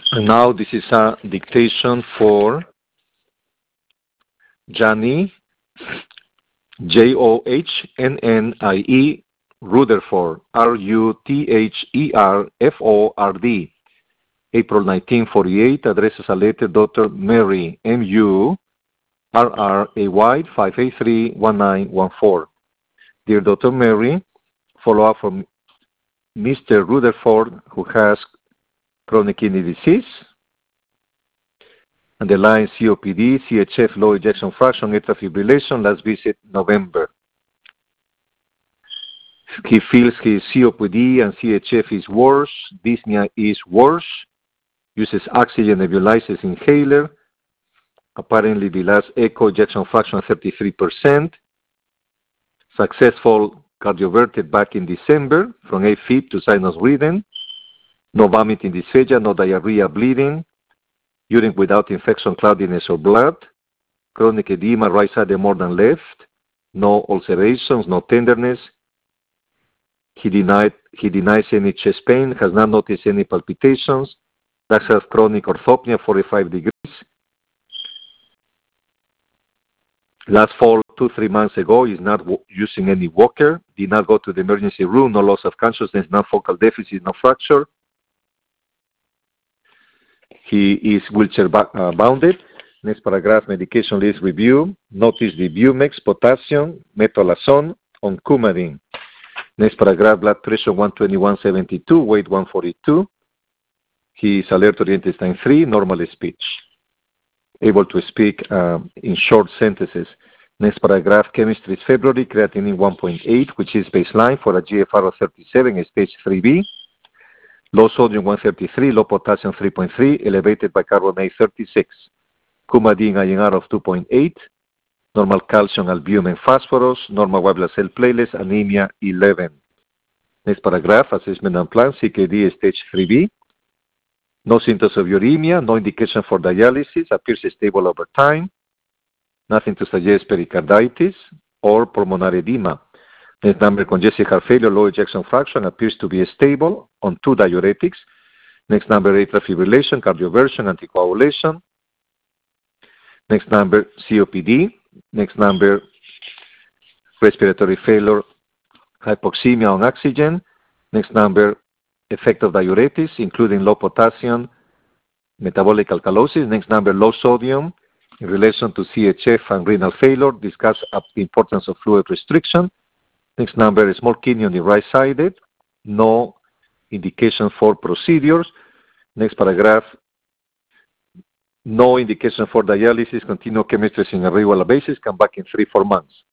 And now this is a dictation for Johnny, Johnnnie Rutherford, Rutherford, April 1948, addresses a letter Dr. Mary, MURRAY, 583-1914. Dear Dr. Mary, follow up from Mr. Rutherford, who has chronic kidney disease, underlying COPD, CHF, low ejection fraction, atrial fibrillation, last visit November. He feels his COPD and CHF is worse, dyspnea is worse, uses oxygen nebulizers inhaler, apparently the last echo ejection fraction 33%, successful cardioverted back in December from AFib to sinus rhythm, no vomiting, dysphagia, no diarrhea, bleeding, urine without infection, cloudiness, or blood, chronic edema, right side more than left, no ulcerations, no tenderness. He denies any chest pain, has not noticed any palpitations, does have chronic orthopnea, 45 degrees. Last fall, 2-3 months ago, is not using any walker, did not go to the emergency room, no loss of consciousness, no focal deficit, no fracture. He is wheelchair bounded. Next paragraph, medication list review. Notice the Bumex, potassium, metolazone, on Coumadin. Next paragraph, blood pressure 120/172, weight 142. He is alert-oriented time 3, normal speech. Able to speak in short sentences. Next paragraph, chemistry is February, creatinine 1.8, which is baseline for a GFR of 37, stage 3B. Low sodium 133, low potassium 3.3, elevated bicarbonate 36. Coumadin INR of 2.8, normal calcium, albumin, phosphorus, normal white blood cell platelets, anemia 11. Next paragraph, assessment and plan, CKD stage 3B. No symptoms of uremia, no indication for dialysis, appears stable over time. Nothing to suggest pericarditis or pulmonary edema. Next number, congestive heart failure, low ejection fraction, appears to be stable on 2 diuretics. Next number, atrial fibrillation, cardioversion, anticoagulation. Next number, COPD. Next number, respiratory failure, hypoxemia on oxygen. Next number, effect of diuretics, including low potassium, metabolic alkalosis. Next number, low sodium in relation to CHF and renal failure. Discuss the importance of fluid restriction. Next number is small kidney on the right-sided. No indication for procedures. Next paragraph, no indication for dialysis. Continue chemistry on a regular basis. Come back in 3-4 months.